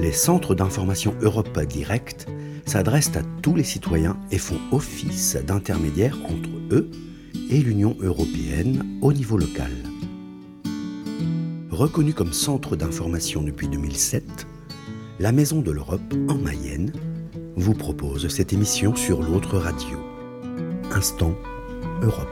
Les centres d'information Europe Direct s'adressent à tous les citoyens et font office d'intermédiaire entre eux et l'Union européenne au niveau local. Reconnue comme centre d'information depuis 2007, la Maison de l'Europe en Mayenne vous propose cette émission sur l'autre radio. Instant Europe.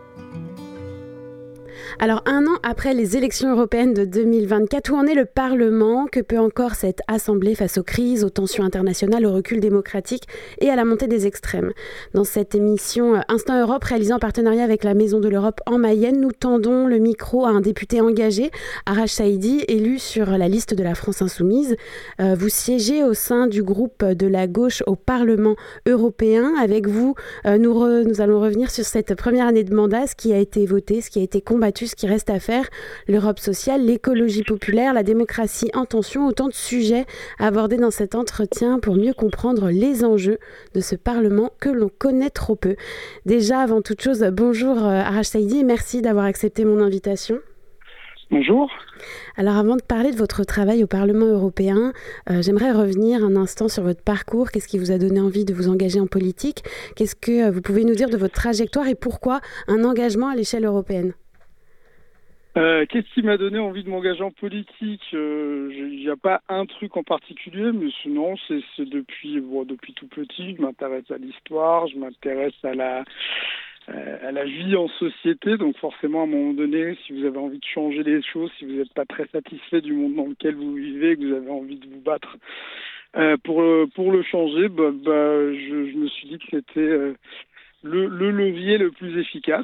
Alors, un an après les élections européennes de 2024, où en est le Parlement? Que peut encore cette Assemblée face aux crises, aux tensions internationales, au recul démocratique et à la montée des extrêmes? Dans cette émission Instant Europe, réalisée en partenariat avec la Maison de l'Europe en Mayenne, nous tendons le micro à un député engagé, Arash Saïdi, élu sur la liste de la France Insoumise. Vous siégez au sein du groupe de la gauche au Parlement européen. Avec vous, nous allons revenir sur cette première année de mandat, ce qui a été voté, ce qui a été combattu, ce qui reste à faire, l'Europe sociale, l'écologie populaire, la démocratie en tension, autant de sujets abordés dans cet entretien pour mieux comprendre les enjeux de ce Parlement que l'on connaît trop peu. Déjà, avant toute chose, bonjour Arash Saïdi et merci d'avoir accepté mon invitation. Bonjour. Alors avant de parler de votre travail au Parlement européen, j'aimerais revenir un instant sur votre parcours. Qu'est-ce qui vous a donné envie de vous engager en politique? Qu'est-ce que vous pouvez nous dire de votre trajectoire et pourquoi un engagement à l'échelle européenne? Qu'est-ce qui m'a donné envie de m'engager en politique? Il n'y a pas un truc en particulier, mais sinon c'est depuis tout petit. Je m'intéresse à l'histoire, je m'intéresse à la vie en société. Donc forcément, à un moment donné, si vous avez envie de changer les choses, si vous n'êtes pas très satisfait du monde dans lequel vous vivez, que vous avez envie de vous battre pour le changer, je me suis dit que c'était le levier le plus efficace.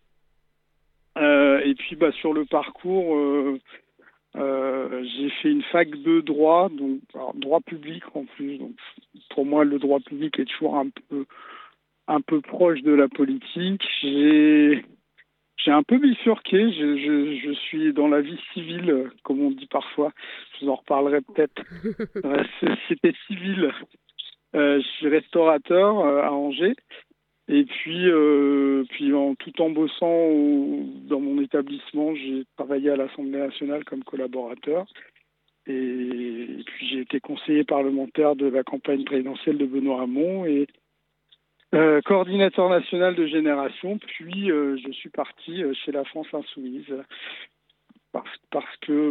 Et puis sur le parcours, j'ai fait une fac de droit, donc droit public en plus. Donc pour moi, le droit public est toujours un peu proche de la politique. J'ai un peu bifurqué. Je suis dans la vie civile, comme on dit parfois. Je vous en reparlerai peut-être. Dans la société civile, je suis restaurateur à Angers. Et puis tout en bossant dans mon établissement, j'ai travaillé à l'Assemblée nationale comme collaborateur. Et puis j'ai été conseiller parlementaire de la campagne présidentielle de Benoît Hamon et coordinateur national de Génération. Puis je suis parti chez la France Insoumise parce que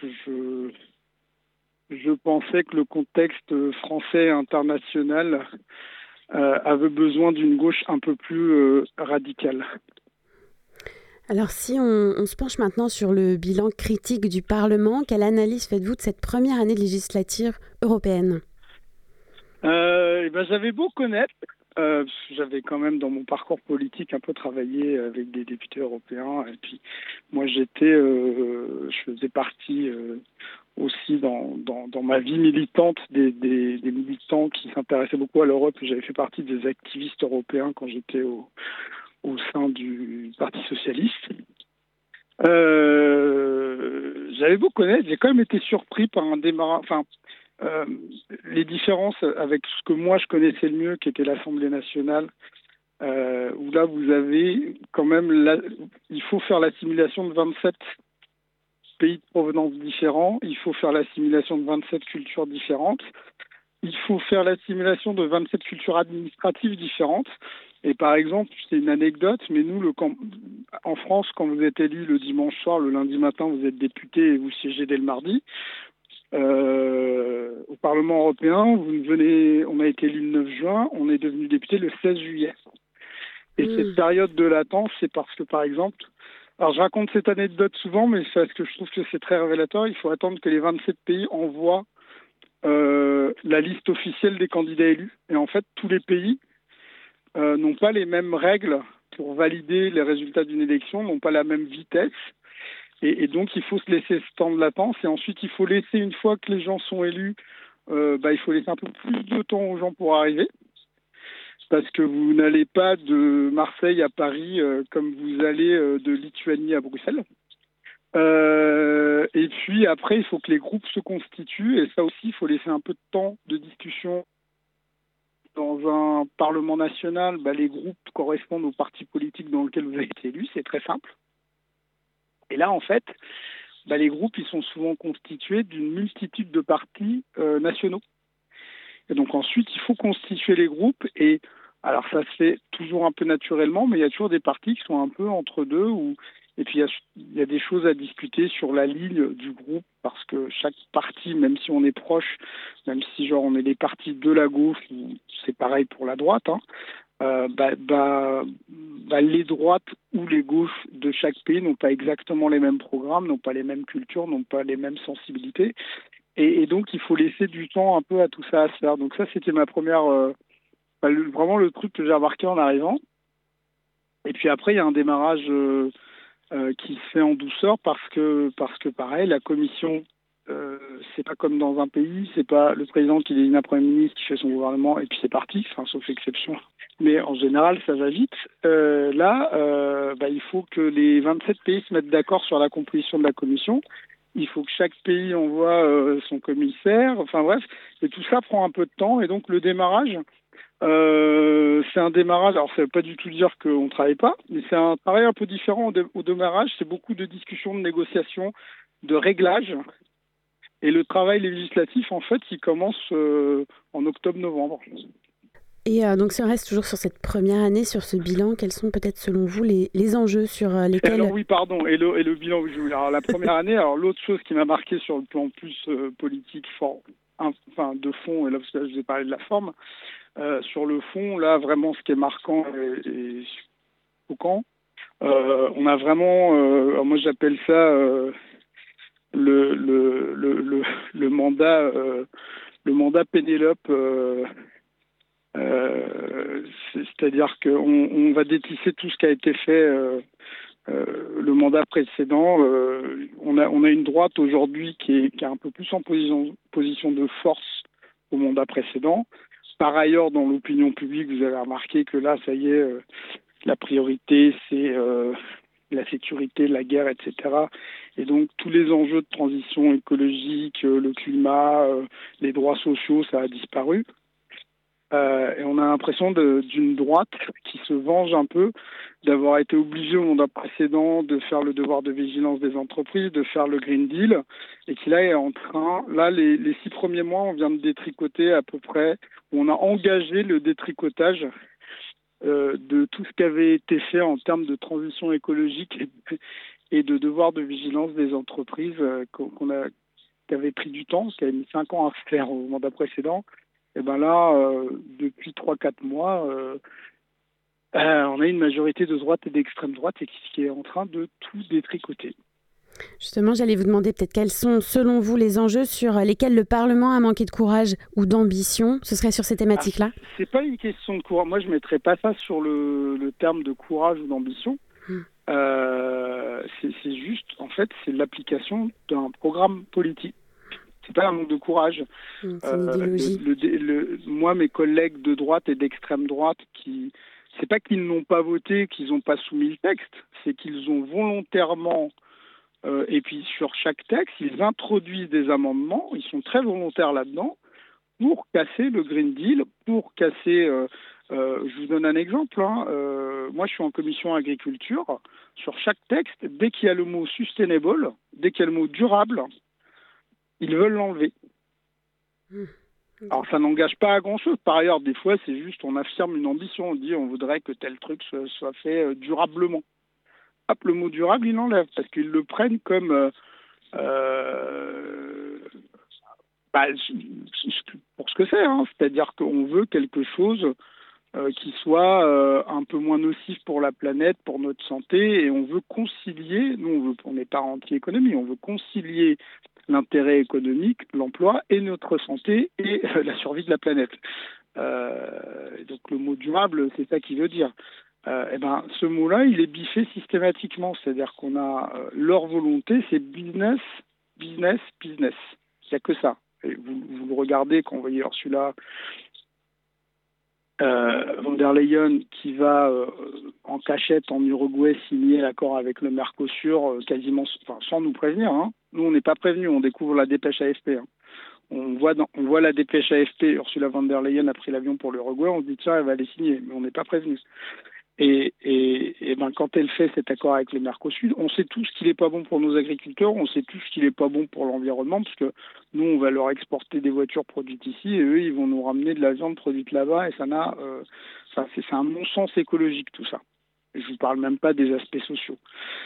je pensais que le contexte français et international avait besoin d'une gauche un peu plus radicale. Alors si on se penche maintenant sur le bilan critique du Parlement, quelle analyse faites-vous de cette première année de législature européenne? J'avais beau connaître, j'avais quand même dans mon parcours politique un peu travaillé avec des députés européens. Et puis moi je faisais partie aussi dans ma vie militante des militants qui s'intéressaient beaucoup à l'Europe. J'avais fait partie des activistes européens quand j'étais au sein du Parti socialiste. J'avais beau connaître, j'ai quand même été surpris par un démarrage. Les différences avec ce que moi je connaissais le mieux, qui était l'Assemblée nationale, où là vous avez quand même il faut faire l'assimilation de 27 pays de provenance différents, il faut faire l'assimilation de 27 cultures différentes, il faut faire l'assimilation de 27 cultures administratives différentes. Et par exemple, c'est une anecdote, mais nous, en France, quand vous êtes élu le dimanche soir, le lundi matin, vous êtes député et vous siégez dès le mardi. Au Parlement européen, on a été élu le 9 juin, on est devenu député le 16 juillet. Et cette période de latence, c'est parce que, par exemple, alors je raconte cette anecdote souvent, mais c'est parce que je trouve que c'est très révélateur. Il faut attendre que les 27 pays envoient la liste officielle des candidats élus. Et en fait, tous les pays n'ont pas les mêmes règles pour valider les résultats d'une élection, n'ont pas la même vitesse. Et donc, il faut se laisser ce temps de latence. Et ensuite, il faut laisser, une fois que les gens sont élus, il faut laisser un peu plus de temps aux gens pour arriver. Parce que vous n'allez pas de Marseille à Paris comme vous allez de Lituanie à Bruxelles. Et puis après, il faut que les groupes se constituent. Et ça aussi, il faut laisser un peu de temps de discussion. Dans un Parlement national, les groupes correspondent aux partis politiques dans lesquels vous avez été élu. C'est très simple. Et là, en fait, les groupes, ils sont souvent constitués d'une multitude de partis nationaux. Et donc ensuite, il faut constituer les groupes. Et alors ça se fait toujours un peu naturellement, mais il y a toujours des partis qui sont un peu entre deux. Et puis il y a des choses à discuter sur la ligne du groupe, parce que chaque parti, même si on est proche, même si genre on est les partis de la gauche, ou c'est pareil pour la droite, hein, les droites ou les gauches de chaque pays n'ont pas exactement les mêmes programmes, n'ont pas les mêmes cultures, n'ont pas les mêmes sensibilités. Et donc, il faut laisser du temps un peu à tout ça à se faire. Donc ça, c'était ma première... vraiment le truc que j'ai remarqué en arrivant. Et puis après, il y a un démarrage qui se fait en douceur parce que pareil, la commission, c'est pas comme dans un pays, c'est pas le président qui désigne un premier ministre qui fait son gouvernement et puis c'est parti, enfin, sauf exception. Mais en général, ça va vite. Il faut que les 27 pays se mettent d'accord sur la composition de la commission. Il faut que chaque pays envoie son commissaire. Enfin bref, et tout ça prend un peu de temps. Et donc le démarrage, c'est un démarrage. Alors ça ne veut pas du tout dire qu'on ne travaille pas, mais c'est un travail un peu différent au démarrage. C'est beaucoup de discussions, de négociations, de réglages. Et le travail législatif, en fait, il commence en octobre-novembre. Et donc, si on reste toujours sur cette première année, sur ce bilan, quels sont peut-être selon vous les enjeux sur lesquels... Alors oui, pardon, et le bilan, alors la première année, alors l'autre chose qui m'a marqué sur le plan plus politique, de fond, et là, parce que là, je vous ai parlé de la forme, sur le fond, là, vraiment, ce qui est marquant et choquant, on a vraiment, moi j'appelle ça le mandat Pénélope, c'est-à-dire qu'on va détisser tout ce qui a été fait le mandat précédent. On a une droite aujourd'hui qui est un peu plus en position de force au mandat précédent. Par ailleurs, dans l'opinion publique, vous avez remarqué que là, ça y est, la priorité, c'est la sécurité, la guerre, etc. Et donc, tous les enjeux de transition écologique, le climat, les droits sociaux, ça a disparu. Et on a l'impression d'une droite qui se venge un peu d'avoir été obligée au mandat précédent de faire le devoir de vigilance des entreprises, de faire le Green Deal, et qui là est en train, les 6 premiers mois, on vient de détricoter à peu près, on a engagé le détricotage de tout ce qui avait été fait en termes de transition écologique et de devoir de vigilance des entreprises qui avait pris du temps, qui avait mis 5 ans à faire au mandat précédent. Et bien là, depuis 3-4 mois, on a une majorité de droite et d'extrême droite qui est en train de tout détricoter. Justement, j'allais vous demander peut-être quels sont, selon vous, les enjeux sur lesquels le Parlement a manqué de courage ou d'ambition. Ce serait sur ces thématiques-là ? C'est pas une question de courage. Moi, je ne mettrais pas ça sur le terme de courage ou d'ambition. C'est juste, en fait, c'est l'application d'un programme politique. C'est pas un manque de courage. C'est une idéologie. Moi, mes collègues de droite et d'extrême droite, c'est pas qu'ils n'ont pas voté, qu'ils n'ont pas soumis le texte, c'est qu'ils ont volontairement, et puis sur chaque texte, ils introduisent des amendements, ils sont très volontaires là-dedans, pour casser le Green Deal, pour casser... je vous donne un exemple. Moi, je suis en commission agriculture. Sur chaque texte, dès qu'il y a le mot sustainable, dès qu'il y a le mot durable, ils veulent l'enlever. Alors, ça n'engage pas à grand-chose. Par ailleurs, des fois, c'est juste, on affirme une ambition. On dit, on voudrait que tel truc soit fait durablement. Hop, le mot durable, ils l'enlèvent parce qu'ils le prennent comme... pour ce que c'est. C'est-à-dire qu'on veut quelque chose qui soit un peu moins nocif pour la planète, pour notre santé, et on veut concilier, on n'est pas anti-économie, on veut concilier l'intérêt économique, l'emploi et notre santé et la survie de la planète. Donc le mot durable, c'est ça qu'il veut dire. Ce mot-là, il est biffé systématiquement, c'est-à-dire qu'on a leur volonté, c'est business, business, business. Il n'y a que ça. Et vous le regardez quand vous voyez Ursula von der Leyen qui va en cachette en Uruguay signer l'accord avec le Mercosur quasiment sans nous prévenir. Nous, on n'est pas prévenus, on découvre la dépêche AFP. On voit la dépêche AFP, Ursula von der Leyen a pris l'avion pour l'Uruguay, on se dit tiens, elle va aller signer, mais on n'est pas prévenus. Et ben, quand elle fait cet accord avec le Mercosur, on sait tous qu'il n'est pas bon pour nos agriculteurs, on sait tous qu'il n'est pas bon pour l'environnement, parce que nous, on va leur exporter des voitures produites ici, et eux, ils vont nous ramener de la viande produite là-bas, et c'est un non-sens écologique, tout ça. Je vous parle même pas des aspects sociaux.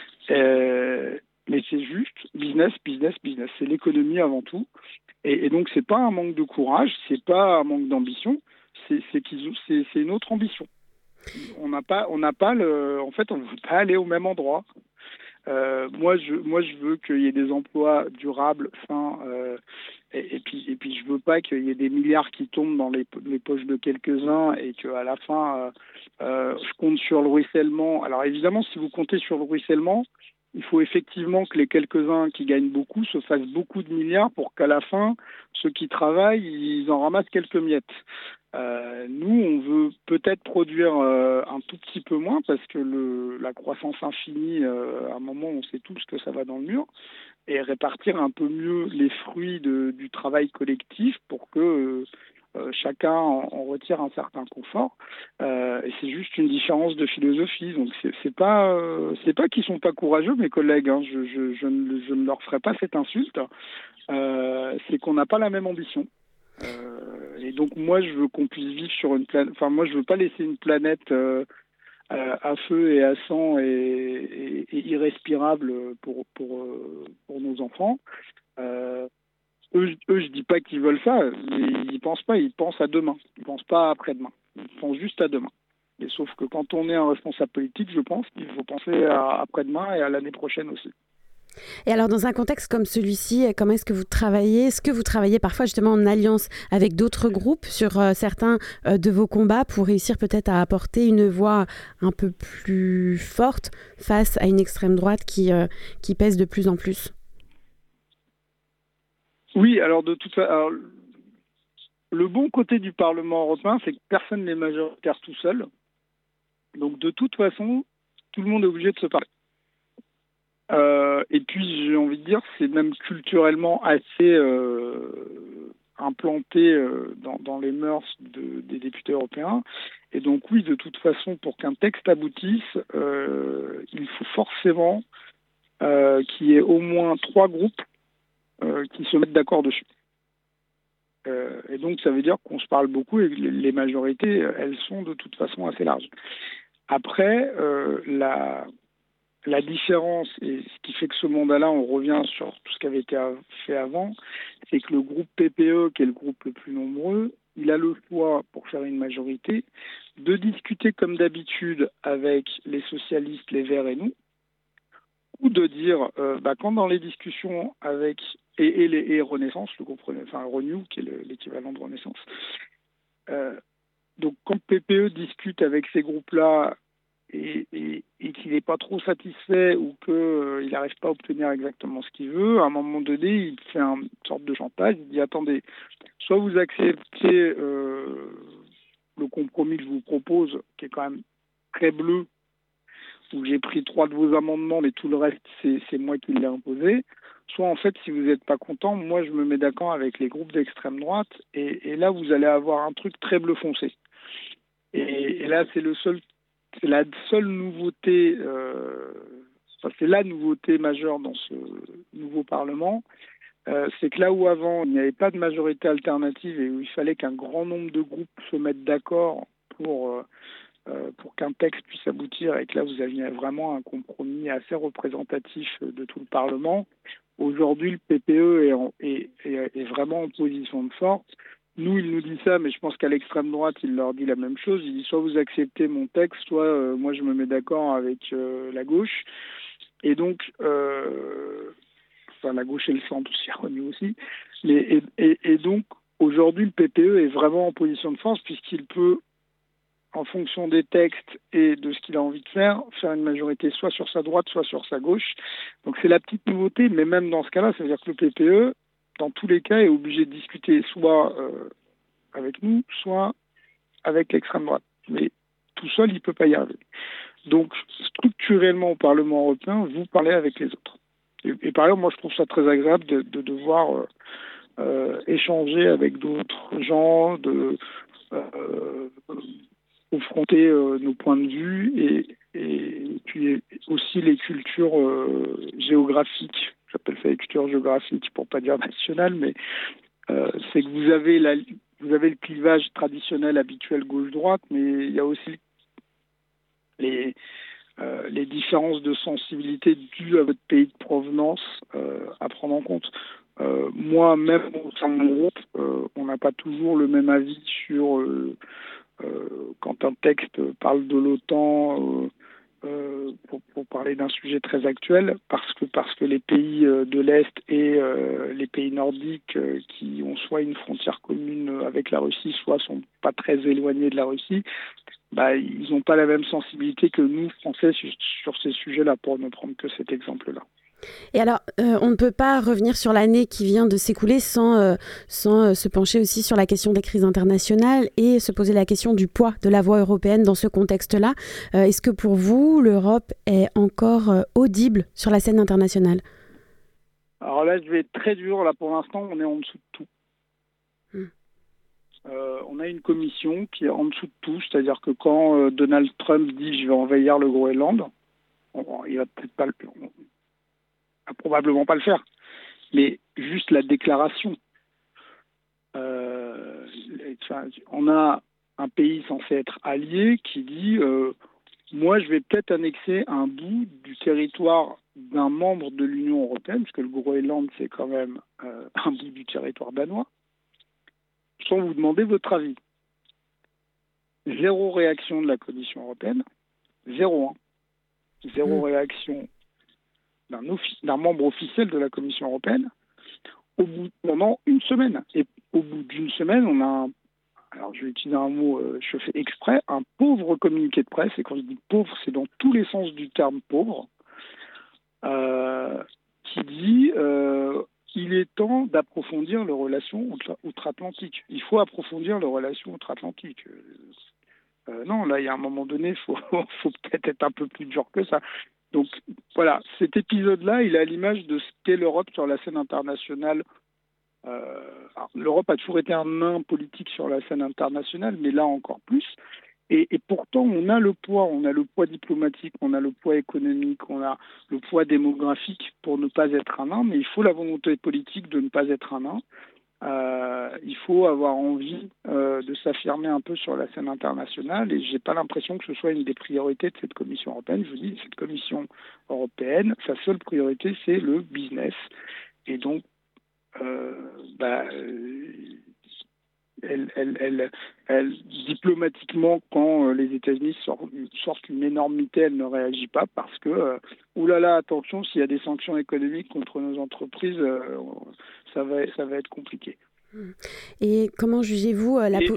Mais c'est juste business, business, business. C'est l'économie avant tout. Et donc, c'est pas un manque de courage, c'est pas un manque d'ambition, c'est une autre ambition. On n'a pas en fait, on ne veut pas aller au même endroit. Moi, je veux qu'il y ait des emplois durables, sains, et puis je veux pas qu'il y ait des milliards qui tombent dans les poches de quelques-uns et qu'à la fin, je compte sur le ruissellement. Alors évidemment, si vous comptez sur le ruissellement, il faut effectivement que les quelques-uns qui gagnent beaucoup se fassent beaucoup de milliards pour qu'à la fin, ceux qui travaillent, ils en ramassent quelques miettes. Nous, on veut peut-être produire un tout petit peu moins parce que la croissance infinie, à un moment, on sait tous que ça va dans le mur, et répartir un peu mieux les fruits du travail collectif pour que chacun en retire un certain confort. Et c'est juste une différence de philosophie. Donc c'est pas qu'ils sont pas courageux, mes collègues. Hein. Je ne leur ferai pas cette insulte. C'est qu'on n'a pas la même ambition. Et donc moi je veux qu'on puisse vivre sur une planète. Enfin moi je veux pas laisser une planète à feu et à sang et irrespirable pour nos enfants. Eux, je dis pas qu'ils veulent ça, mais ils pensent pas. Ils pensent à demain. Ils pensent pas à après-demain. Ils pensent juste à demain. Et sauf que quand on est un responsable politique, je pense qu'il faut penser à après-demain et à l'année prochaine aussi. Et alors, dans un contexte comme celui-ci, comment est-ce que vous travaillez ? Est-ce que vous travaillez parfois justement en alliance avec d'autres groupes sur certains de vos combats pour réussir peut-être à apporter une voix un peu plus forte face à une extrême droite qui pèse de plus en plus ? Oui, alors de toute façon, le bon côté du Parlement européen, c'est que personne n'est majoritaire tout seul. Donc de toute façon, tout le monde est obligé de se parler. Et puis j'ai envie de dire, c'est même culturellement assez implanté dans les mœurs des députés européens. Et donc oui, de toute façon, pour qu'un texte aboutisse, il faut forcément qu'il y ait au moins 3 groupes qui se mettent d'accord dessus. Et donc ça veut dire qu'on se parle beaucoup et que les majorités, elles sont de toute façon assez larges. Après, la différence, et ce qui fait que ce mandat-là, on revient sur tout ce qui avait été fait avant, c'est que le groupe PPE, qui est le groupe le plus nombreux, il a le choix, pour faire une majorité, de discuter comme d'habitude avec les socialistes, les Verts et nous, ou de dire, quand dans les discussions avec et Renaissance, le groupe, enfin Renew, qui est l'équivalent de Renaissance, donc quand PPE discute avec ces groupes-là et qu'il n'est pas trop satisfait ou qu'il n'arrive pas à obtenir exactement ce qu'il veut, à un moment donné, il fait une sorte de chantage. Il dit, attendez, soit vous acceptez le compromis que je vous propose, qui est quand même très bleu, où j'ai pris 3 de vos amendements, mais tout le reste, c'est moi qui l'ai imposé. Soit, en fait, si vous n'êtes pas content, moi, je me mets d'accord avec les groupes d'extrême droite, et là, vous allez avoir un truc très bleu foncé. Et là, c'est la seule nouveauté, c'est la nouveauté majeure dans ce nouveau Parlement, c'est que là où avant il n'y avait pas de majorité alternative et où il fallait qu'un grand nombre de groupes se mettent d'accord pour qu'un texte puisse aboutir, et que là vous aviez vraiment un compromis assez représentatif de tout le Parlement. Aujourd'hui, le PPE est vraiment en position de force. Nous, il nous dit ça, mais je pense qu'à l'extrême droite, il leur dit la même chose. Il dit soit vous acceptez mon texte, soit moi je me mets d'accord avec la gauche. Et donc, la gauche et le centre, c'est remis aussi. Et donc, aujourd'hui, le PPE est vraiment en position de force puisqu'il peut, en fonction des textes et de ce qu'il a envie de faire une majorité soit sur sa droite, soit sur sa gauche. Donc c'est la petite nouveauté, mais même dans ce cas-là, ça veut dire que le PPE, dans tous les cas, est obligé de discuter soit avec nous, soit avec l'extrême droite. Mais tout seul, il ne peut pas y arriver. Donc, structurellement, au Parlement européen, vous parlez avec les autres. Et par exemple, moi, je trouve ça très agréable de devoir échanger avec d'autres gens, confronter nos points de vue et puis aussi les cultures géographiques. J'appelle ça les cultures géographiques pour pas dire nationales, mais c'est que vous avez le clivage traditionnel habituel gauche-droite, mais il y a aussi les différences de sensibilité dues à votre pays de provenance à prendre en compte. Moi, même au sein de mon groupe, on n'a pas toujours le même avis sur quand un texte parle de l'OTAN pour parler d'un sujet très actuel, parce que les pays de l'Est et les pays nordiques qui ont soit une frontière commune avec la Russie, soit sont pas très éloignés de la Russie, ils n'ont pas la même sensibilité que nous, Français, sur ces sujets-là, pour ne prendre que cet exemple-là. Et alors, on ne peut pas revenir sur l'année qui vient de s'écouler sans se pencher aussi sur la question des crises internationales et se poser la question du poids de la voix européenne dans ce contexte-là. Est-ce que pour vous, l'Europe est encore audible sur la scène internationale ? Alors là, je vais être très dur. Là, pour l'instant, on est en dessous de tout. On a une commission qui est en dessous de tout, c'est-à-dire que quand Donald Trump dit « je vais envahir le Groenland », il va peut-être pas probablement pas le faire, mais juste la déclaration. On a un pays censé être allié qui dit moi je vais peut-être annexer un bout du territoire d'un membre de l'Union européenne, parce que le Groenland c'est quand même un bout du territoire danois, sans vous demander votre avis. Zéro réaction de la Commission européenne, zéro réaction d'un membre officiel de la Commission européenne pendant une semaine. Et au bout d'une semaine, on a alors je vais utiliser un mot, je fais exprès, un pauvre communiqué de presse, et quand je dis pauvre, c'est dans tous les sens du terme pauvre, qui dit il est temps d'approfondir les relations outre-Atlantiques. Il faut approfondir les relations outre-Atlantiques. Non, là, il y a un moment donné, il faut peut-être être un peu plus dur que ça. Donc voilà, cet épisode-là, il est à l'image de ce qu'est l'Europe sur la scène internationale. L'Europe a toujours été un nain politique sur la scène internationale, mais là encore plus. Et pourtant, on a le poids diplomatique, on a le poids économique, on a le poids démographique pour ne pas être un nain, mais il faut la volonté politique de ne pas être un nain. Il faut avoir envie de s'affirmer un peu sur la scène internationale, et j'ai pas l'impression que ce soit une des priorités de cette Commission européenne. Je vous dis, cette Commission européenne, sa seule priorité, c'est le business. Et donc, elle, diplomatiquement, quand les États-Unis sortent une énormité, elle ne réagit pas parce que, oulala, attention, s'il y a des sanctions économiques contre nos entreprises, ça va être compliqué. Et comment jugez-vous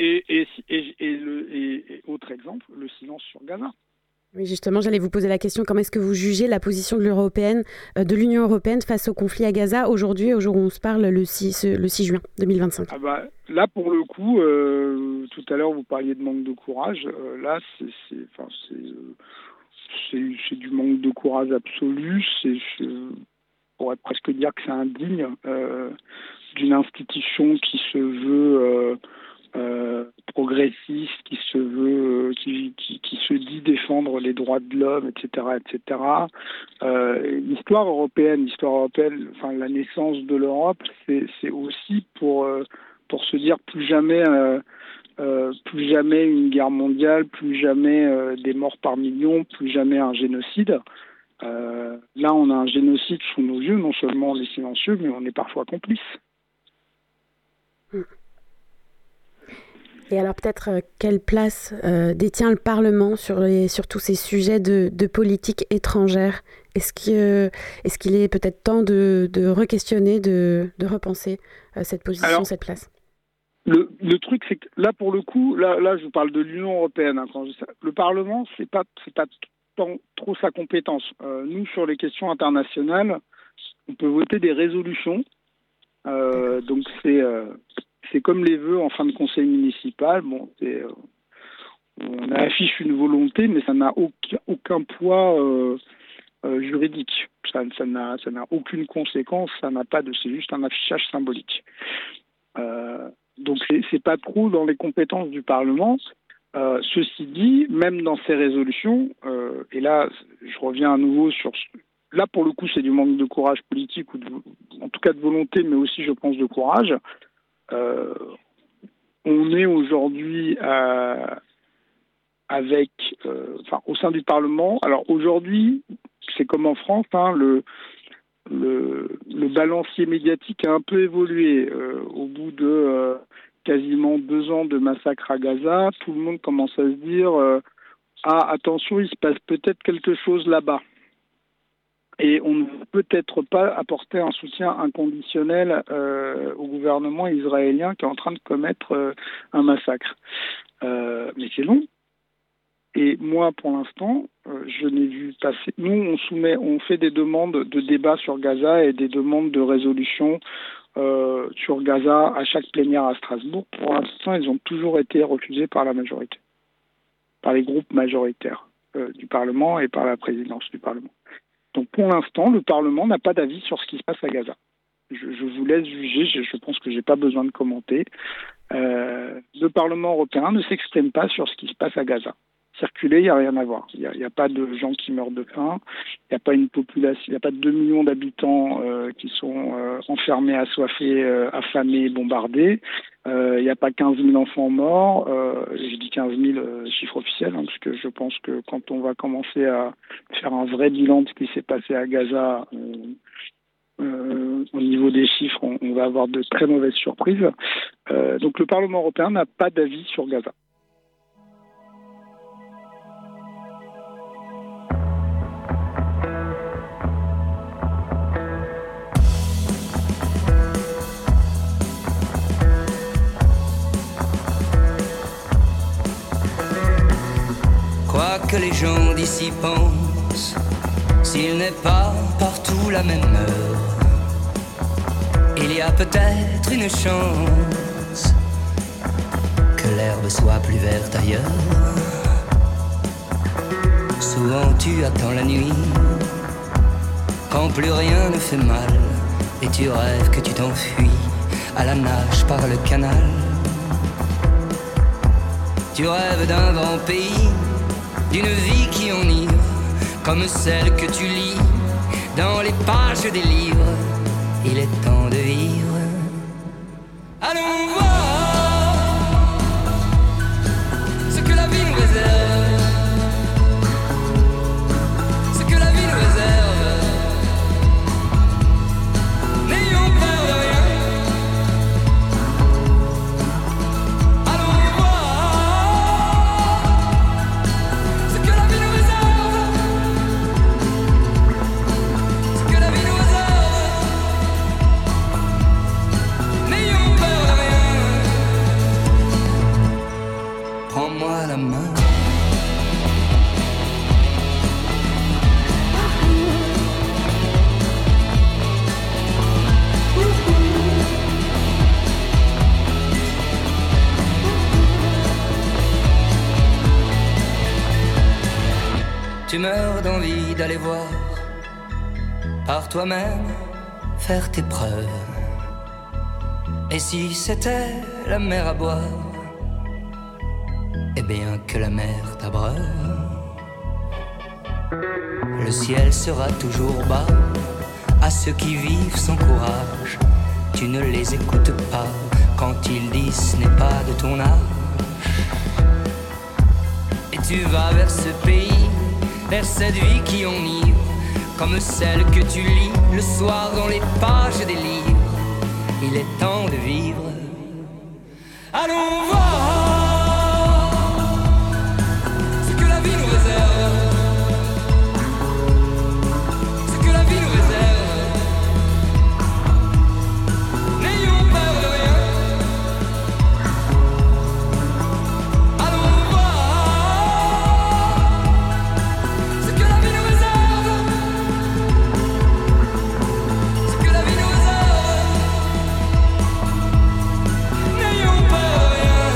et autre exemple, le silence sur Gaza. Oui, justement, j'allais vous poser la question, comment est-ce que vous jugez la position de l'Union européenne face au conflit à Gaza aujourd'hui, au jour où on se parle, le 6 juin 2025 ? Là, pour le coup, tout à l'heure, vous parliez de manque de courage. Là, c'est du manque de courage absolu. On pourrait presque dire que c'est indigne d'une institution qui se veut progressiste, qui se veut, qui se dit défendre les droits de l'homme, etc., etc. L'histoire européenne, enfin la naissance de l'Europe, c'est aussi pour se dire plus jamais une guerre mondiale, plus jamais des morts par millions, plus jamais un génocide. Là, on a un génocide sous nos yeux. Non seulement on est silencieux, mais on est parfois complice. Et alors peut-être quelle place détient le Parlement sur tous ces sujets de politique étrangère ? Est-ce qu'il est peut-être temps de re-questionner, de repenser cette position, cette place ? Le truc, c'est que là, pour le coup, là je vous parle de l'Union européenne. Le Parlement, c'est pas trop sa compétence. Nous, sur les questions internationales, on peut voter des résolutions. Donc c'est comme les vœux en fin de conseil municipal. Bon, on affiche une volonté, mais ça n'a aucun poids juridique. Ça n'a aucune conséquence. C'est juste un affichage symbolique. Donc c'est pas trop dans les compétences du Parlement. Ceci dit, même dans ces résolutions, et là, je reviens à nouveau sur... Là, pour le coup, c'est du manque de courage politique, ou en tout cas de volonté, mais aussi, je pense, de courage. On est aujourd'hui au sein du Parlement. Alors aujourd'hui, c'est comme en France, hein, le balancier médiatique a un peu évolué. Au bout de quasiment 2 ans de massacre à Gaza, tout le monde commence à se dire attention, il se passe peut-être quelque chose là-bas. Et on ne peut peut-être pas apporter un soutien inconditionnel au gouvernement israélien qui est en train de commettre un massacre. Mais c'est long. Et moi, pour l'instant, je n'ai vu passer... Nous, on fait des demandes de débat sur Gaza et des demandes de résolution sur Gaza à chaque plénière à Strasbourg. Pour l'instant, elles ont toujours été refusées par la majorité, par les groupes majoritaires du Parlement et par la présidence du Parlement. Donc pour l'instant, le Parlement n'a pas d'avis sur ce qui se passe à Gaza. Je vous laisse juger, je pense que je n'ai pas besoin de commenter. Le Parlement européen ne s'exprime pas sur ce qui se passe à Gaza. Circuler, il n'y a rien à voir. Il n'y a pas de gens qui meurent de faim, il n'y a pas une population, il n'y a pas 2 millions d'habitants qui sont enfermés, assoiffés, affamés, bombardés. Il n'y a pas 15 000 enfants morts. Je dis 15 000 chiffres officiels, hein, parce que je pense que quand on va commencer à faire un vrai bilan de ce qui s'est passé à Gaza, au niveau des chiffres, on va avoir de très mauvaises surprises. Donc le Parlement européen n'a pas d'avis sur Gaza. Que les gens d'ici pensent, s'il n'est pas partout la même heure, il y a peut-être une chance que l'herbe soit plus verte ailleurs. Souvent tu attends la nuit, quand plus rien ne fait mal, et tu rêves que tu t'enfuis à la nage par le canal. Tu rêves d'un grand pays, d'une vie qui enivre, comme celle que tu lis dans les pages des livres. Il est temps de vivre. Allons voir ce que la vie nous réserve, ce que la vie nous réserve. N'ayons peur de rien. Allons voir ce que la vie nous réserve, ce que la vie nous réserve. N'ayons peur de rien. Prends-moi la main. Tu meurs d'envie d'aller voir par toi-même, faire tes preuves. Et si c'était la mer à boire, eh bien que la mer t'abreuve. Le ciel sera toujours bas à ceux qui vivent sans courage. Tu ne les écoutes pas quand ils disent ce n'est pas de ton âge. Et tu vas vers ce pays, vers cette vie qui enivre, comme celle que tu lis le soir dans les pages des livres. Il est temps de vivre. Allons voir ce que la vie nous réserve, ce que la vie nous réserve. N'ayons peur de rien. Allons voir ce que la vie nous réserve, ce que la vie nous réserve. N'ayons peur de rien.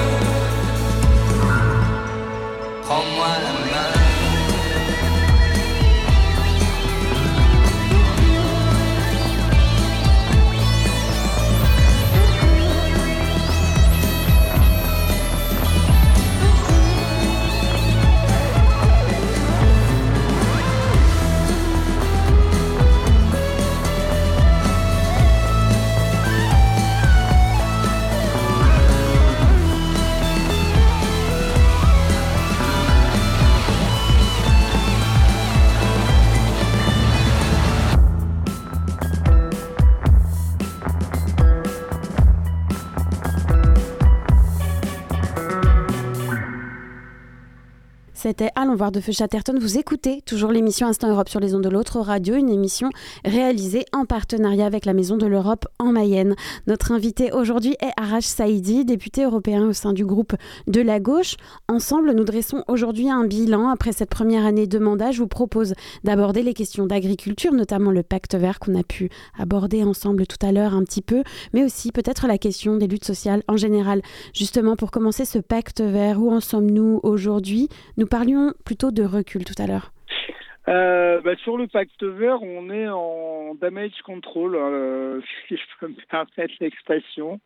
c'était Allons voir de Feu Chatterton. Vous écoutez toujours l'émission Instant Europe sur les ondes de l'autre radio, une émission réalisée en partenariat avec la Maison de l'Europe en Mayenne. Notre invité aujourd'hui est Arash Saïdi, député européen au sein du groupe de la gauche. Ensemble, nous dressons aujourd'hui un bilan. Après cette première année de mandat, je vous propose d'aborder les questions d'agriculture, notamment le pacte vert qu'on a pu aborder ensemble tout à l'heure un petit peu, mais aussi peut-être la question des luttes sociales en général. Justement, pour commencer ce pacte vert, où en sommes-nous aujourd'hui ? Nous parlions plutôt de recul tout à l'heure. Sur le pacte vert, on est en damage control, si je peux me permettre l'expression,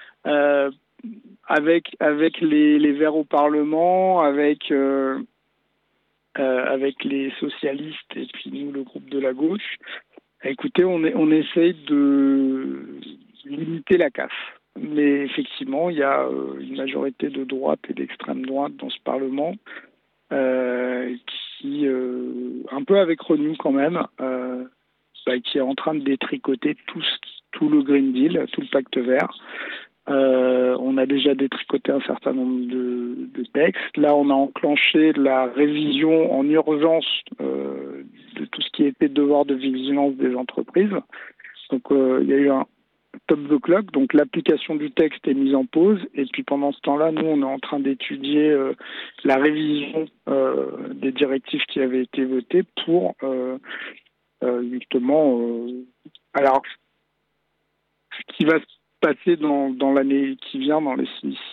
avec les Verts au Parlement, avec les socialistes et puis nous, le groupe de la gauche. Écoutez, on essaye de limiter la casse. Mais effectivement, il y a une majorité de droite et d'extrême droite dans ce Parlement qui, un peu avec Renew quand même, qui est en train de détricoter tout le Green Deal, tout le pacte vert. On a déjà détricoté un certain nombre de textes. Là, on a enclenché la révision en urgence de tout ce qui était devoir de vigilance des entreprises. Donc, il y a eu un top the clock, donc l'application du texte est mise en pause. Et puis pendant ce temps-là, nous, on est en train d'étudier la révision des directives qui avaient été votées pour justement... alors, ce qui va se passer dans l'année qui vient, dans les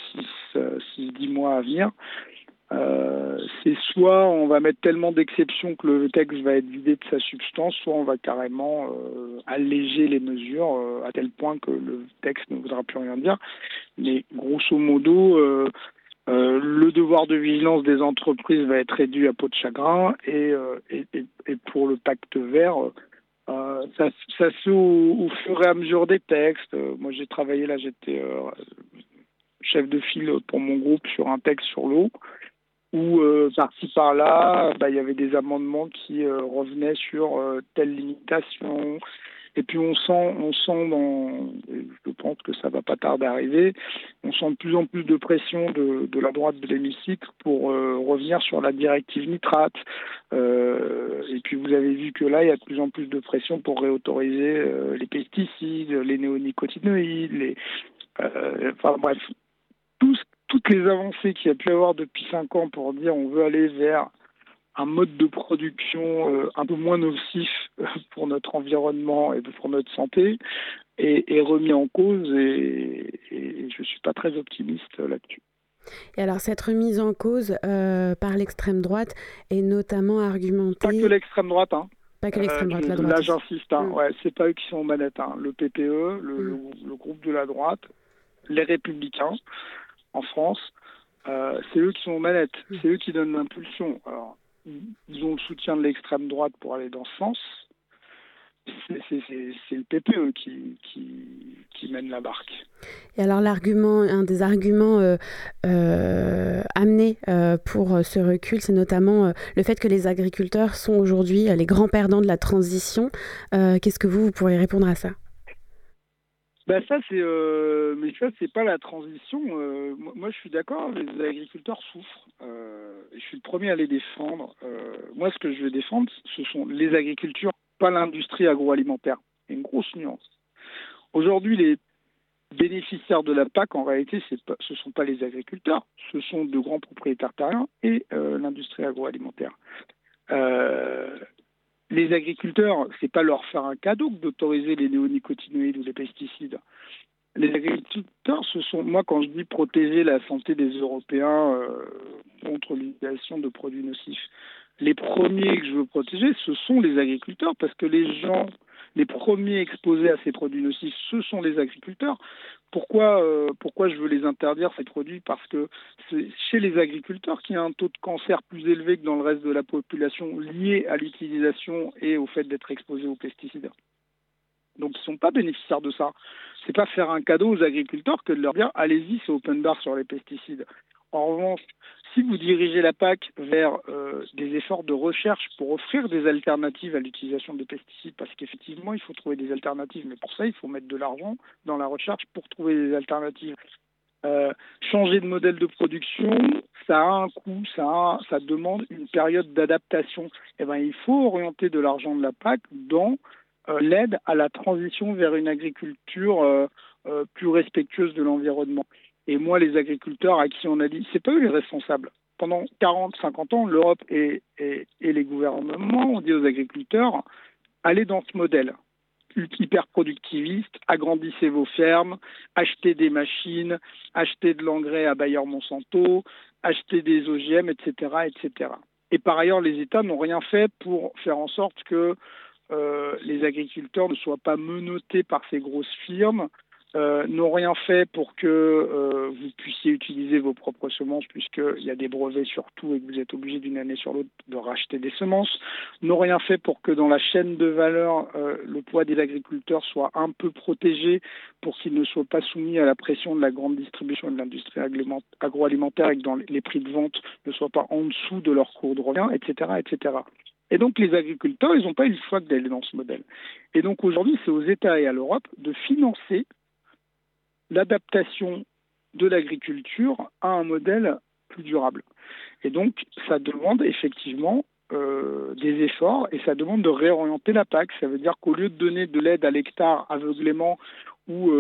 6-10 mois à venir, c'est soit on va mettre tellement d'exceptions que le texte va être vidé de sa substance, soit on va carrément alléger les mesures à tel point que le texte ne voudra plus rien dire. Mais grosso modo, le devoir de vigilance des entreprises va être réduit à peau de chagrin et pour le pacte vert, ça se fait au fur et à mesure des textes. Moi j'ai travaillé là, j'étais chef de file pour mon groupe sur un texte sur l'eau, où par-ci par-là, il y avait des amendements qui revenaient sur telle limitation. Et puis on sent je pense que ça va pas tarder à arriver, on sent de plus en plus de pression de la droite de l'hémicycle pour revenir sur la directive nitrate. Et puis vous avez vu que là, il y a de plus en plus de pression pour réautoriser les pesticides, les néonicotinoïdes, bref, toutes les avancées qu'il y a pu y avoir depuis 5 ans pour dire on veut aller vers un mode de production un peu moins nocif pour notre environnement et pour notre santé est remis en cause et je ne suis pas très optimiste là-dessus. Et alors cette remise en cause par l'extrême droite est notamment argumentée... Pas que l'extrême droite, hein. Pas que l'extrême droite, la droite. Là j'insiste, ouais, c'est pas eux qui sont aux manettes, hein. Le PPE, le groupe de la droite, les Républicains en France, c'est eux qui sont aux manettes, c'est eux qui donnent l'impulsion. Alors, ils ont le soutien de l'extrême droite pour aller dans ce sens. C'est le PPE qui mène la barque. Et alors un des arguments amenés pour ce recul, c'est notamment le fait que les agriculteurs sont aujourd'hui les grands perdants de la transition. Qu'est-ce que vous pourriez répondre à ça ? Mais ça, c'est pas la transition. Moi, je suis d'accord, les agriculteurs souffrent. Je suis le premier à les défendre. Moi, ce que je veux défendre, ce sont les agricultures, pas l'industrie agroalimentaire. Il y a une grosse nuance. Aujourd'hui, les bénéficiaires de la PAC, en réalité, ce sont pas les agriculteurs, ce sont de grands propriétaires terriens et l'industrie agroalimentaire. Les agriculteurs, c'est pas leur faire un cadeau que d'autoriser les néonicotinoïdes ou les pesticides. Les agriculteurs, moi quand je dis protéger la santé des Européens contre l'utilisation de produits nocifs, les premiers que je veux protéger, ce sont les agriculteurs, parce que les premiers exposés à ces produits nocifs, ce sont les agriculteurs. Pourquoi je veux les interdire, ces produits ? Parce que c'est chez les agriculteurs qu'il y a un taux de cancer plus élevé que dans le reste de la population lié à l'utilisation et au fait d'être exposé aux pesticides. Donc ils ne sont pas bénéficiaires de ça. C'est pas faire un cadeau aux agriculteurs que de leur dire « allez-y, c'est open bar sur les pesticides ». En revanche, si vous dirigez la PAC vers des efforts de recherche pour offrir des alternatives à l'utilisation des pesticides, parce qu'effectivement, il faut trouver des alternatives, mais pour ça, il faut mettre de l'argent dans la recherche pour trouver des alternatives. Changer de modèle de production, ça a un coût, ça demande une période d'adaptation. Eh ben, il faut orienter de l'argent de la PAC dans l'aide à la transition vers une agriculture plus respectueuse de l'environnement. Et moi, les agriculteurs à qui on a dit, c'est pas eux les responsables. Pendant 40, 50 ans, l'Europe et les gouvernements ont dit aux agriculteurs, allez dans ce modèle hyper productiviste, agrandissez vos fermes, achetez des machines, achetez de l'engrais à Bayer Monsanto, achetez des OGM, etc., etc. Et par ailleurs, les États n'ont rien fait pour faire en sorte que les agriculteurs ne soient pas menottés par ces grosses firmes, n'ont rien fait pour que vous puissiez utiliser vos propres semences, puisqu'il y a des brevets sur tout et que vous êtes obligé d'une année sur l'autre de racheter des semences, n'ont rien fait pour que dans la chaîne de valeur, le poids des agriculteurs soit un peu protégé pour qu'ils ne soient pas soumis à la pression de la grande distribution et de l'industrie agroalimentaire et que dans les prix de vente ne soient pas en dessous de leur cours de revient, etc., etc. Et donc les agriculteurs, ils n'ont pas eu le choix d'aller dans ce modèle. Et donc aujourd'hui, c'est aux États et à l'Europe de financer l'adaptation de l'agriculture à un modèle plus durable. Et donc, ça demande effectivement des efforts et ça demande de réorienter la PAC. Ça veut dire qu'au lieu de donner de l'aide à l'hectare aveuglément où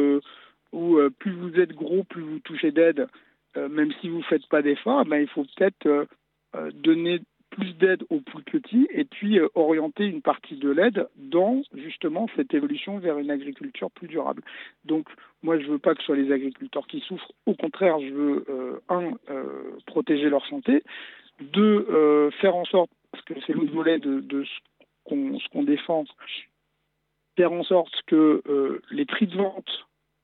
plus vous êtes gros, plus vous touchez d'aide, même si vous ne faites pas d'efforts, ben, il faut peut-être donner plus d'aide aux plus petits et puis orienter une partie de l'aide dans justement cette évolution vers une agriculture plus durable. Donc moi je veux pas que ce soit les agriculteurs qui souffrent, au contraire je veux protéger leur santé, deux faire en sorte, parce que c'est l'autre volet de ce qu'on défend, faire en sorte que les prix de vente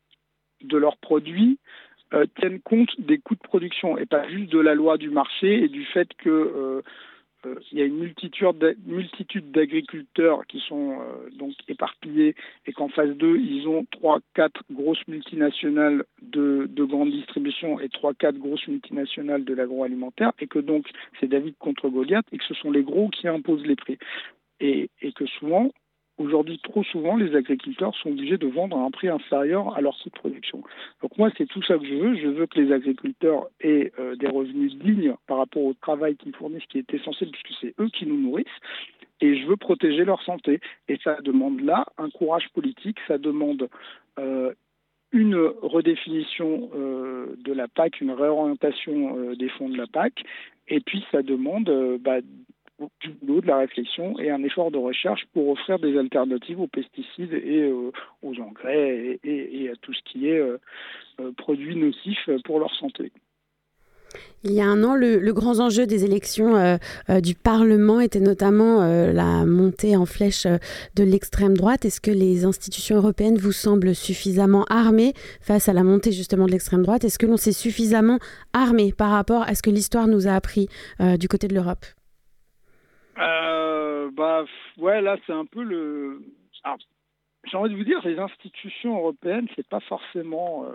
de leurs produits tiennent compte des coûts de production et pas juste de la loi du marché et du fait que il y a une multitude d'agriculteurs qui sont donc éparpillés et qu'en face d'eux, ils ont 3-4 grosses multinationales de grande distribution et 3-4 grosses multinationales de l'agroalimentaire et que donc c'est David contre Goliath et que ce sont les gros qui imposent les prix. Et que souvent, aujourd'hui, trop souvent, les agriculteurs sont obligés de vendre à un prix inférieur à leur coût de production. Donc moi, c'est tout ça que je veux. Je veux que les agriculteurs aient des revenus dignes par rapport au travail qu'ils fournissent, qui est essentiel puisque c'est eux qui nous nourrissent. Et je veux protéger leur santé. Et ça demande là un courage politique, ça demande une redéfinition de la PAC, une réorientation des fonds de la PAC. Et puis ça demande du boulot, de la réflexion et un effort de recherche pour offrir des alternatives aux pesticides et aux engrais et à tout ce qui est produits nocifs pour leur santé. Il y a un an, le grand enjeu des élections du Parlement était notamment la montée en flèche de l'extrême droite. Est-ce que les institutions européennes vous semblent suffisamment armées face à la montée justement de l'extrême droite ? Est-ce que l'on s'est suffisamment armé par rapport à ce que l'histoire nous a appris du côté de l'Europe ? Ouais, là c'est un peu le. Alors, j'ai envie de vous dire, les institutions européennes, c'est pas forcément.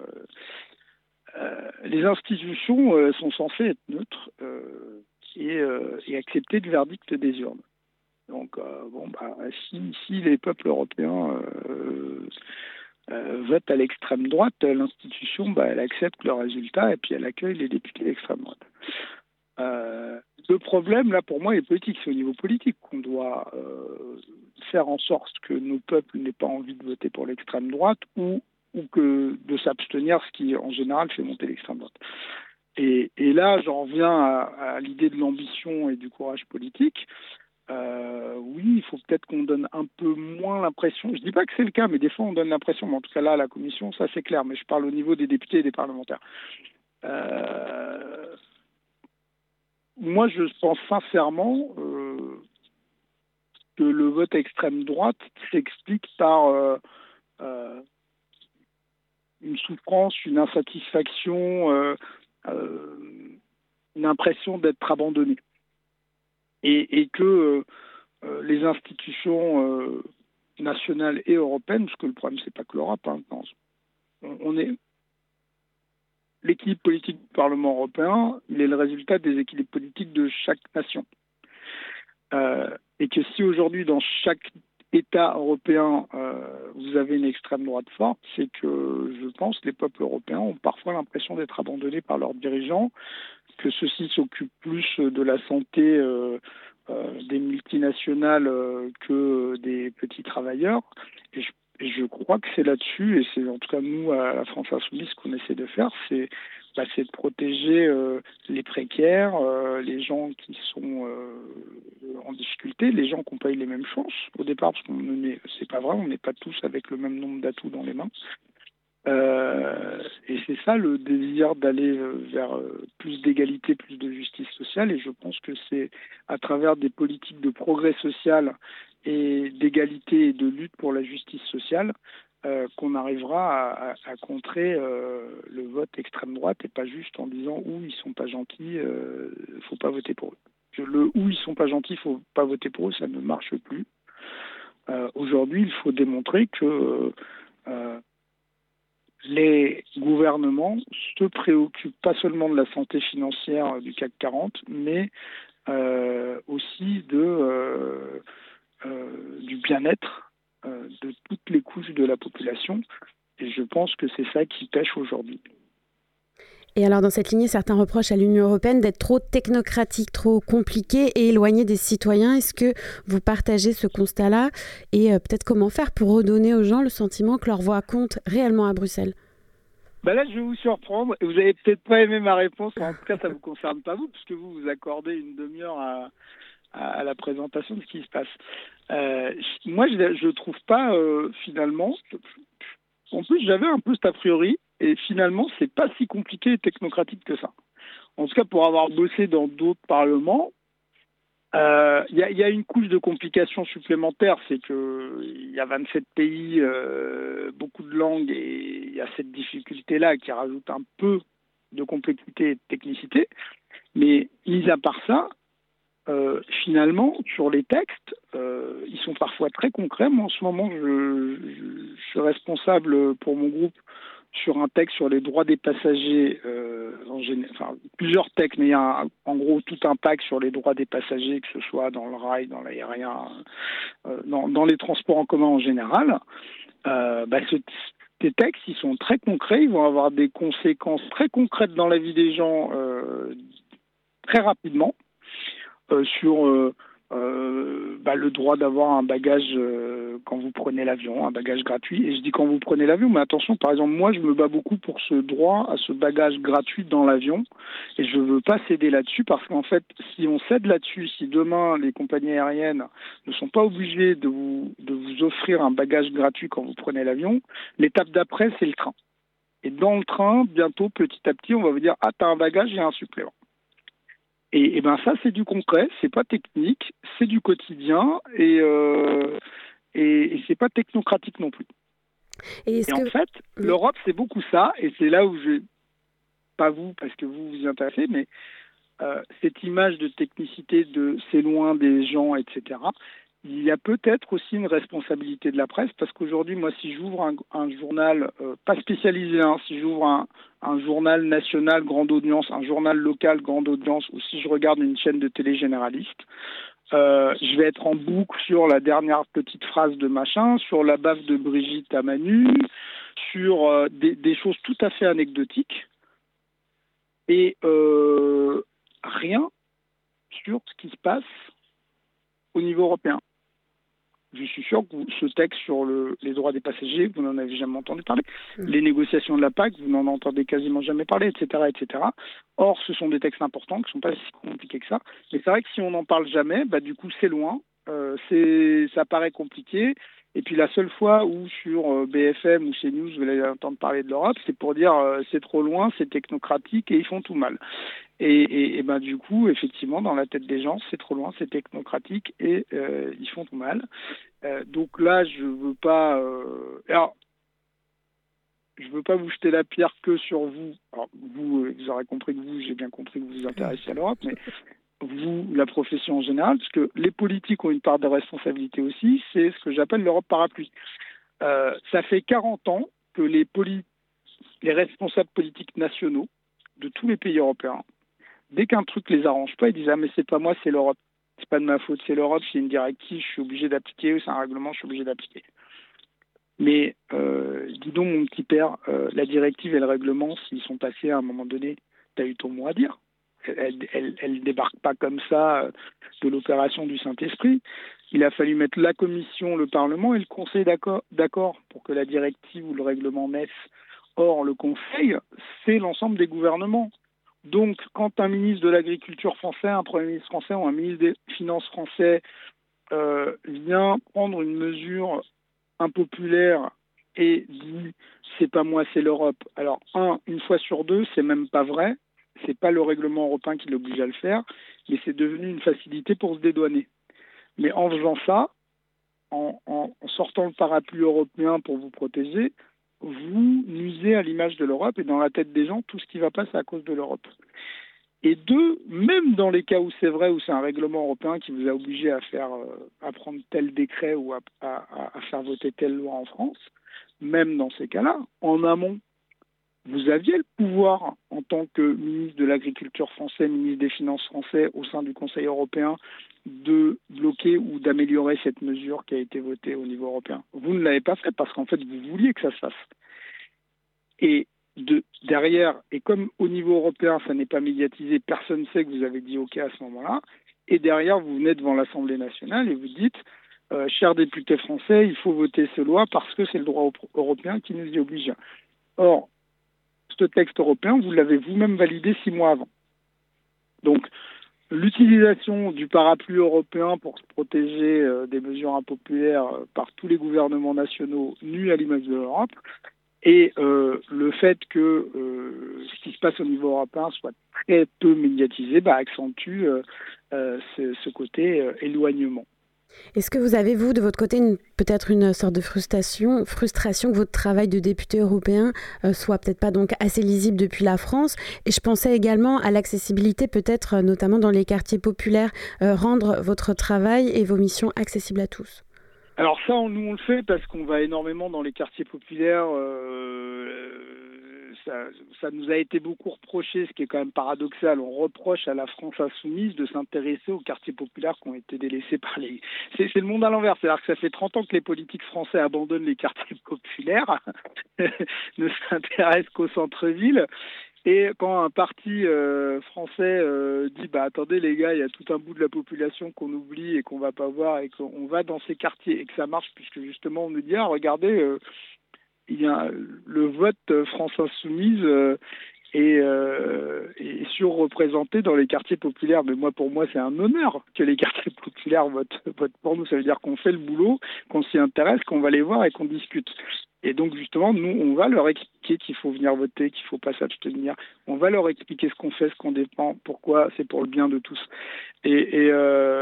Les institutions sont censées être neutres et accepter le verdict des urnes. Donc, si les peuples européens votent à l'extrême droite, l'institution, elle accepte le résultat et puis elle accueille les députés d'extrême droite. Le problème, là, pour moi, est politique. C'est au niveau politique qu'on doit faire en sorte que nos peuples n'aient pas envie de voter pour l'extrême droite ou que de s'abstenir, ce qui, en général, fait monter l'extrême droite. Et là, j'en reviens à l'idée de l'ambition et du courage politique. Oui, il faut peut-être qu'on donne un peu moins l'impression. Je ne dis pas que c'est le cas, mais des fois, on donne l'impression. Mais en tout cas, là, à la Commission, ça, c'est clair. Mais je parle au niveau des députés et des parlementaires. Moi, je pense sincèrement que le vote extrême droite s'explique par une souffrance, une insatisfaction, une impression d'être abandonné. Et que les institutions nationales et européennes, parce que le problème, c'est pas que l'Europe, on est... L'équilibre politique du Parlement européen, il est le résultat des équilibres politiques de chaque nation. Et que si aujourd'hui, dans chaque État européen, vous avez une extrême droite forte, c'est que, je pense, les peuples européens ont parfois l'impression d'être abandonnés par leurs dirigeants, que ceux-ci s'occupent plus de la santé des multinationales que des petits travailleurs. Et je crois que c'est là-dessus, et c'est en tout cas nous, à la France Insoumise, ce qu'on essaie de faire, c'est de protéger les précaires, les gens qui sont en difficulté, les gens qui n'ont pas eu les mêmes chances au départ, parce c'est pas vrai, on n'est pas tous avec le même nombre d'atouts dans les mains. Et c'est ça le désir d'aller vers plus d'égalité, plus de justice sociale, et je pense que c'est à travers des politiques de progrès social et d'égalité et de lutte pour la justice sociale qu'on arrivera à contrer le vote extrême droite, et pas juste en disant ils sont pas gentils, faut pas voter pour eux. Le ils sont pas gentils, faut pas voter pour eux, ça ne marche plus. Aujourd'hui, il faut démontrer que les gouvernements se préoccupent pas seulement de la santé financière du CAC 40, mais aussi du bien-être de toutes les couches de la population. Et je pense que c'est ça qui pêche aujourd'hui. Et alors, dans cette lignée, certains reprochent à l'Union européenne d'être trop technocratique, trop compliquée et éloignée des citoyens. Est-ce que vous partagez ce constat-là? Et peut-être comment faire pour redonner aux gens le sentiment que leur voix compte réellement à Bruxelles? Là, je vais vous surprendre. Vous n'avez peut-être pas aimé ma réponse. En tout cas, ça ne vous concerne pas vous, puisque vous accordez une demi-heure à la présentation de ce qui se passe. Moi, je ne trouve pas, finalement... En plus, j'avais un peu cet a priori, et finalement, c'est pas si compliqué et technocratique que ça. En tout cas, pour avoir bossé dans d'autres parlements, il y a une couche de complications supplémentaires, c'est qu'il y a 27 pays, beaucoup de langues, et il y a cette difficulté-là qui rajoute un peu de complexité et de technicité. Mais mis à part ça, finalement, sur les textes, ils sont parfois très concrets. Moi, en ce moment, je suis responsable pour mon groupe sur un texte sur les droits des passagers, plusieurs textes, mais il y a en gros tout un pack sur les droits des passagers, que ce soit dans le rail, dans l'aérien, dans les transports en commun en général. Ces textes, ils sont très concrets, ils vont avoir des conséquences très concrètes dans la vie des gens très rapidement. Sur le droit d'avoir un bagage quand vous prenez l'avion, un bagage gratuit. Et je dis quand vous prenez l'avion, mais attention, par exemple, moi, je me bats beaucoup pour ce droit à ce bagage gratuit dans l'avion, et je ne veux pas céder là-dessus, parce qu'en fait, si on cède là-dessus, si demain, les compagnies aériennes ne sont pas obligées de vous offrir un bagage gratuit quand vous prenez l'avion, l'étape d'après, c'est le train. Et dans le train, bientôt, petit à petit, on va vous dire « Ah, t'as un bagage, il y a un supplément ». Et ça, c'est du concret, c'est pas technique, c'est du quotidien, et c'est pas technocratique non plus. En fait, l'Europe, c'est beaucoup ça, et c'est là où pas vous, parce que vous vous intéressez, mais cette image de technicité, de c'est loin des gens, etc., il y a peut-être aussi une responsabilité de la presse, parce qu'aujourd'hui, moi, si j'ouvre un journal, pas spécialisé, si j'ouvre un journal national grande audience, un journal local grande audience, ou si je regarde une chaîne de télé généraliste, je vais être en boucle sur la dernière petite phrase de machin, sur la baffe de Brigitte à Manu, sur des choses tout à fait anecdotiques, et rien sur ce qui se passe au niveau européen. Je suis sûr que ce texte sur les droits des passagers, vous n'en avez jamais entendu parler. Les négociations de la PAC, vous n'en entendez quasiment jamais parler, etc., etc. Or, ce sont des textes importants qui ne sont pas si compliqués que ça. Mais c'est vrai que si on n'en parle jamais, du coup, c'est loin. Ça paraît compliqué. Et puis la seule fois où sur BFM ou CNews vous allez entendre parler de l'Europe, c'est pour dire c'est trop loin, c'est technocratique et ils font tout mal. Et du coup, effectivement, dans la tête des gens, c'est trop loin, c'est technocratique et ils font tout mal. Donc là, je veux pas vous jeter la pierre que sur vous. Alors, vous aurez compris que j'ai bien compris que vous vous intéressez à l'Europe, mais vous, la profession en général, parce que les politiques ont une part de responsabilité aussi, c'est ce que j'appelle l'Europe parapluie. Ça fait 40 ans que les responsables politiques nationaux de tous les pays européens, dès qu'un truc les arrange pas, ils disent « Ah, mais c'est pas moi, c'est l'Europe ». c'est pas de ma faute, c'est l'Europe, c'est une directive, je suis obligé d'appliquer, c'est un règlement, je suis obligé d'appliquer. Mais dis donc, mon petit père, la directive et le règlement, s'ils sont passés à un moment donné, tu as eu ton mot à dire. Elle débarque pas comme ça de l'opération du Saint-Esprit. Il a fallu mettre la Commission, le Parlement et le Conseil d'accord pour que la directive ou le règlement naisse. Or, le Conseil, c'est l'ensemble des gouvernements. Donc, quand un ministre de l'Agriculture français, un Premier ministre français ou un ministre des Finances français vient prendre une mesure impopulaire et dit c'est pas moi, c'est l'Europe. Alors, une fois sur deux, c'est même pas vrai. C'est pas le règlement européen qui l'oblige à le faire, mais c'est devenu une facilité pour se dédouaner. Mais en faisant ça, en sortant le parapluie européen pour vous protéger, vous nuisez à l'image de l'Europe et dans la tête des gens, tout ce qui va pas, c'est à cause de l'Europe. Et deux, même dans les cas où c'est vrai, où c'est un règlement européen qui vous a obligé à prendre tel décret ou à faire voter telle loi en France, même dans ces cas-là, en amont, vous aviez le pouvoir en tant que ministre de l'Agriculture français, ministre des Finances français au sein du Conseil européen de bloquer ou d'améliorer cette mesure qui a été votée au niveau européen. Vous ne l'avez pas fait parce qu'en fait, vous vouliez que ça se fasse. Et derrière, et comme au niveau européen, ça n'est pas médiatisé, personne ne sait que vous avez dit OK à ce moment-là, et derrière, vous venez devant l'Assemblée nationale et vous dites chers députés français, il faut voter ces lois parce que c'est le droit européen qui nous y oblige. Or, ce texte européen, vous l'avez vous-même validé 6 mois avant. Donc, l'utilisation du parapluie européen pour se protéger des mesures impopulaires par tous les gouvernements nationaux nuit à l'image de l'Europe. Et le fait que ce qui se passe au niveau européen soit très peu médiatisé accentue ce côté éloignement. Est-ce que vous avez, vous, de votre côté, peut-être une sorte de frustration que votre travail de député européen soit peut-être pas donc assez lisible depuis la France? Et je pensais également à l'accessibilité, peut-être notamment dans les quartiers populaires, rendre votre travail et vos missions accessibles à tous. Alors ça, nous on le fait parce qu'on va énormément dans les quartiers populaires. Ça nous a été beaucoup reproché, ce qui est quand même paradoxal. On reproche à la France insoumise de s'intéresser aux quartiers populaires qui ont été délaissés par les... C'est le monde à l'envers. C'est-à-dire que ça fait 30 ans que les politiques français abandonnent les quartiers populaires, ne s'intéressent qu'au centre-ville. Et quand un parti français dit attendez les gars, il y a tout un bout de la population qu'on oublie et qu'on va pas voir et qu'on va dans ces quartiers et que ça marche puisque justement on nous dit regardez il y a le vote France Insoumise est surreprésenté dans les quartiers populaires. Mais pour moi, c'est un honneur que les quartiers populaires votent pour nous. Ça veut dire qu'on fait le boulot, qu'on s'y intéresse, qu'on va les voir et qu'on discute. Et donc, justement, nous, on va leur expliquer qu'il faut venir voter, qu'il ne faut pas s'abstenir. On va leur expliquer ce qu'on fait, ce qu'on défend, pourquoi c'est pour le bien de tous. Et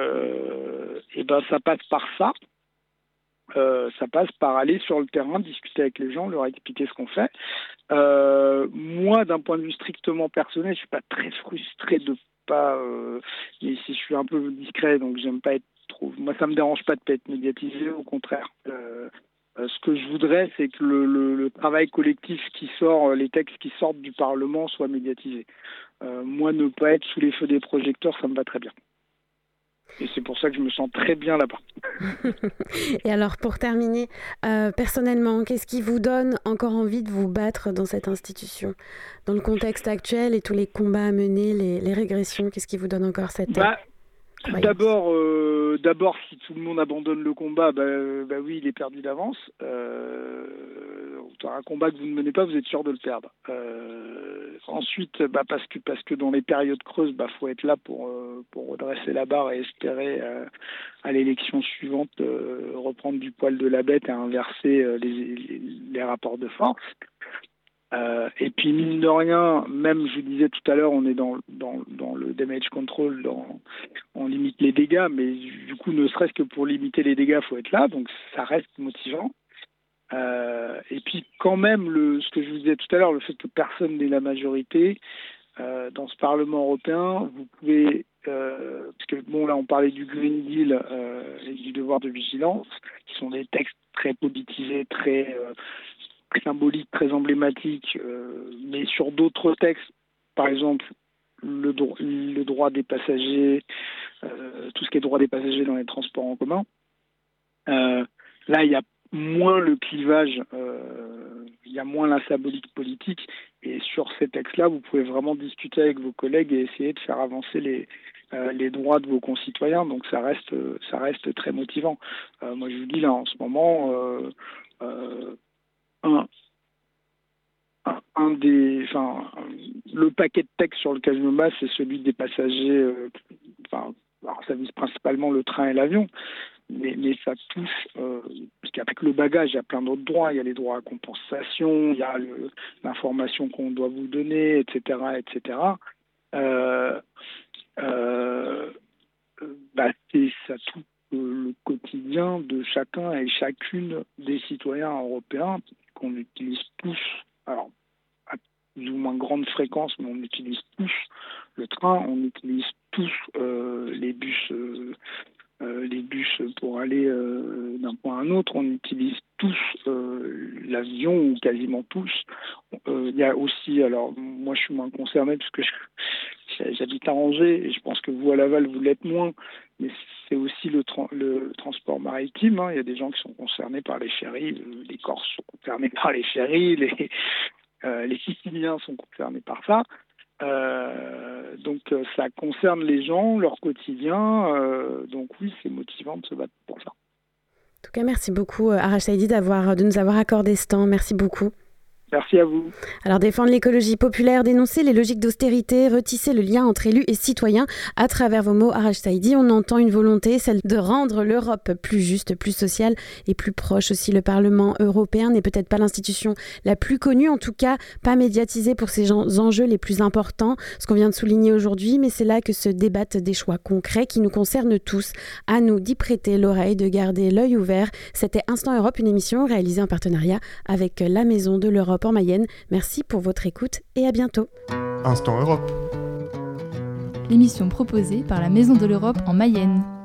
ça passe par ça. Ça passe par aller sur le terrain, discuter avec les gens, leur expliquer ce qu'on fait. Moi, d'un point de vue strictement personnel, je suis pas très frustré de pas... mais si je suis un peu discret, donc j'aime pas être trop... Moi, ça me dérange pas de pas être médiatisé, au contraire. Ce que je voudrais, c'est que le travail collectif qui sort, les textes qui sortent du Parlement soient médiatisés. Moi, ne pas être sous les feux des projecteurs, ça me va très bien. Et c'est pour ça que je me sens très bien là-bas. Et alors, pour terminer, personnellement, qu'est-ce qui vous donne encore envie de vous battre dans cette institution? Dans le contexte actuel et tous les combats à mener, les régressions, qu'est-ce qui vous donne encore cette... D'abord, si tout le monde abandonne le combat, oui, il est perdu d'avance. Un combat que vous ne menez pas, vous êtes sûr de le perdre. Ensuite, parce que dans les périodes creuses, faut être là pour redresser la barre et espérer à l'élection suivante reprendre du poil de la bête et inverser les rapports de force. Et puis mine de rien, même je vous disais tout à l'heure, on est dans le damage control, on limite les dégâts, mais du coup ne serait-ce que pour limiter les dégâts, faut être là, donc ça reste motivant. Et puis quand même, ce que je vous disais tout à l'heure, le fait que personne n'ait la majorité dans ce Parlement européen, vous pouvez, parce que là on parlait du Green Deal et du devoir de vigilance, qui sont des textes très politisés, très symboliques, très emblématiques, mais sur d'autres textes, par exemple le droit des passagers, tout ce qui est droit des passagers dans les transports en commun. Là, il y a moins le clivage, il y a moins la symbolique politique. Et sur ces textes-là, vous pouvez vraiment discuter avec vos collègues et essayer de faire avancer les droits de vos concitoyens. Donc ça reste très motivant. Moi, je vous dis là, en ce moment, le paquet de textes sur lequel je me base, c'est celui des passagers. Alors ça vise principalement le train et l'avion. Mais ça touche, parce qu'avec le bagage, il y a plein d'autres droits. Il y a les droits à compensation, il y a l'information qu'on doit vous donner, etc. etc. Ça touche le quotidien de chacun et chacune des citoyens européens qu'on utilise tous, alors à plus ou moins grande fréquence, mais on utilise tous le train, on utilise tous les bus pour aller d'un point à un autre, on utilise tous l'avion, ou quasiment tous. Il y a aussi, alors moi je suis moins concerné parce que j'habite à Angers et je pense que vous à Laval vous l'êtes moins, mais c'est aussi le transport maritime. Il y a des gens qui sont concernés par les ferries, les Corses sont concernés par les ferries, les Siciliens sont concernés par ça. Donc ça concerne les gens, leur quotidien, donc oui, c'est motivant de se battre pour ça. En tout cas, merci beaucoup Arash Saidi de nous avoir accordé ce temps, merci beaucoup. Merci à vous. Alors défendre l'écologie populaire, dénoncer les logiques d'austérité, retisser le lien entre élus et citoyens. À travers vos mots, Arash Saidi, on entend une volonté, celle de rendre l'Europe plus juste, plus sociale et plus proche aussi. Le Parlement européen n'est peut-être pas l'institution la plus connue, en tout cas pas médiatisée pour ses enjeux les plus importants, ce qu'on vient de souligner aujourd'hui, mais c'est là que se débattent des choix concrets qui nous concernent tous. À nous d'y prêter l'oreille, de garder l'œil ouvert. C'était Instant Europe, une émission réalisée en partenariat avec la Maison de l'Europe en Mayenne. Merci pour votre écoute et à bientôt. Instant Europe. L'émission proposée par la Maison de l'Europe en Mayenne.